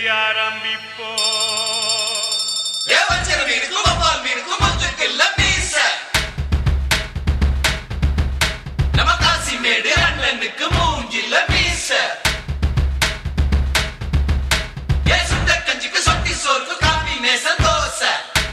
ஆரம்பிப்போ மேடு அண்ணனுக்கு மூஞ்சில மீச ஏ சுண்ட கஞ்சிக்கு சொட்டி சோறுக்கு காம்பினேஷன் தோசை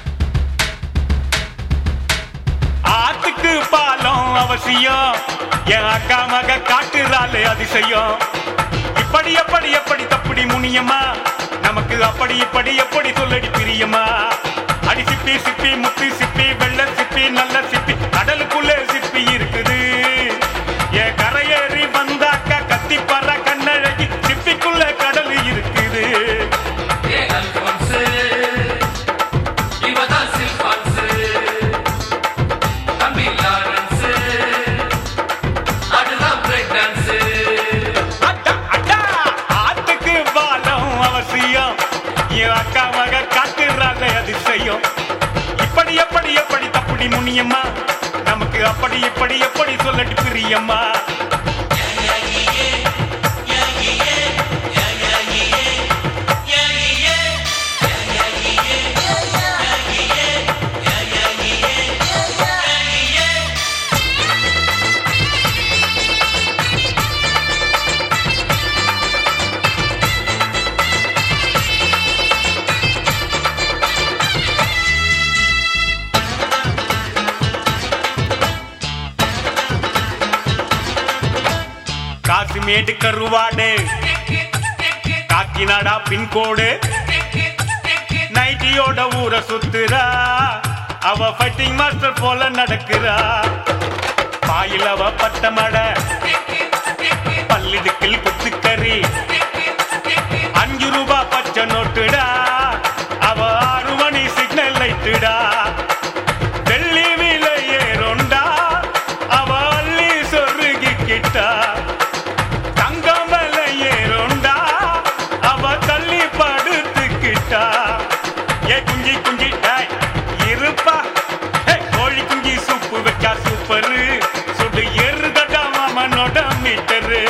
ஆத்துக்கு பாலம் அவசியம் என் அக்கா மக காட்டுறாளே அதிசயம் இப்படி எப்படி எப்படி தப்படி முனியம்மா நமக்கு அப்படி இப்படி எப்படி சொல்லடி பிரியம்மா அடி சிப்பி சிப்பி முத்து சிப்பி வெள்ள சிப்பி நல்ல சிப்பி கடலுக்குள்ளே சிப்பி இருக்குது என் கரையேறி வந்தாக்கா கத்தி பற கண்ணழகி சிப்பிக்குள்ள கடல் இருக்குது ஆத்துக்கு பாலம் அவசியம் என் அக்கா மக காட்டுறாங்க அதிசயம் இப்படி எப்படி எப்படி தப்படி முனியம்மா நமக்கு அப்படி இப்படி எப்படி சொல்லடி பிரியம்மா காசிமேடு கருவாடு காக்கிநாடா பின்கோடு நைட்டியோட ஊரை சுத்துறா அவ ஃபைட்டிங் மாஸ்டர் போல நடக்கிறா பாயில் அவ பட்டமட பல்லிடுக்கில் குத்துக்கறி 5 ரூபாய் பச்சை நோட்டுடா அவ 6 மணி சிக்னல் லைட்டுடா வெள்ளி விலை ஏறுண்டா அவ அள்ளி சொருகிக்கிட்டா குஞ்சி குஞ்சி இருப்பா கோழி குஞ்சி சூப்பு வச்சா சூப்பரு சுடு எருதடா மாமனோட மீட்டரு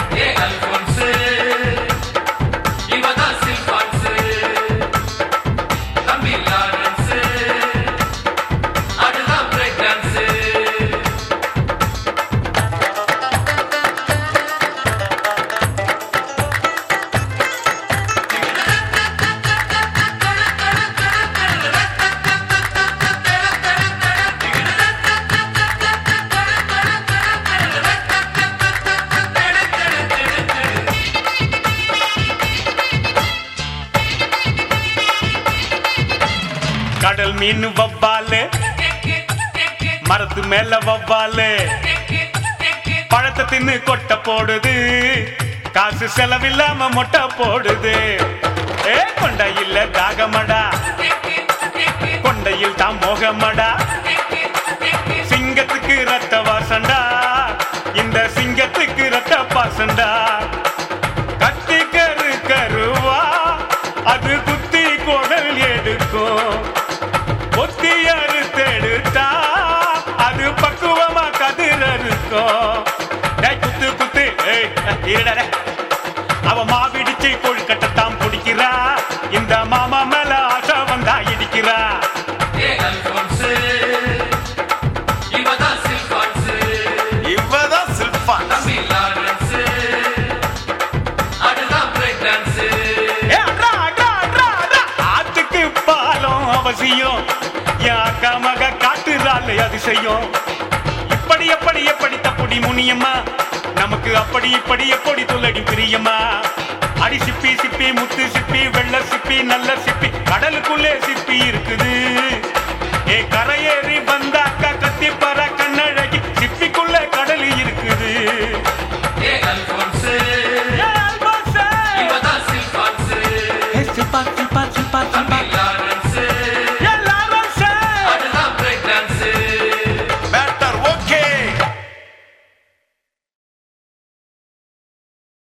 கடல் மீன் வவ்வாலு மரத்து மேல வவ்வாலு பழத்தை தின்னு கொட்டை போடுது காசு செலவில்லாம மொட்டை போடுது கொண்டையில் தாகமடா கொண்டையில் தான் மோகமடா சிங்கத்துக்கு ரத்த வாசண்டா இந்த சிங்கத்துக்கு ரத்த பாசண்டா கத்தி கரு கருவா அது குத்தி குடல் எடுக்கும் ஒத்தி அறுத்தெடுத்தா அது பக்குவமா கதிர் இருக்கும் குத்து குத்து அவ மாவிடிச்சு கொழுக்கட்டைத்தான் பிடிக்கிறா இந்த மாமா மேல ஆசை வந்தா இடிக்கிறா இவதான் சில்பான் ஆத்துக்கு பாலம் அவசியம் யாக்கா மக காட்டுறாள் அதிசயம் இப்படி எப்படி எப்படி தப்படி முனியம்மா நமக்கு அப்படி இப்படி எப்படி சொல்லடி பிரியம்மா அடி சிப்பி சிப்பி முத்து சிப்பி வெள்ள சிப்பி நல்ல சிப்பி கடலுக்குள்ளே சிப்பி இருக்குது கரையேறி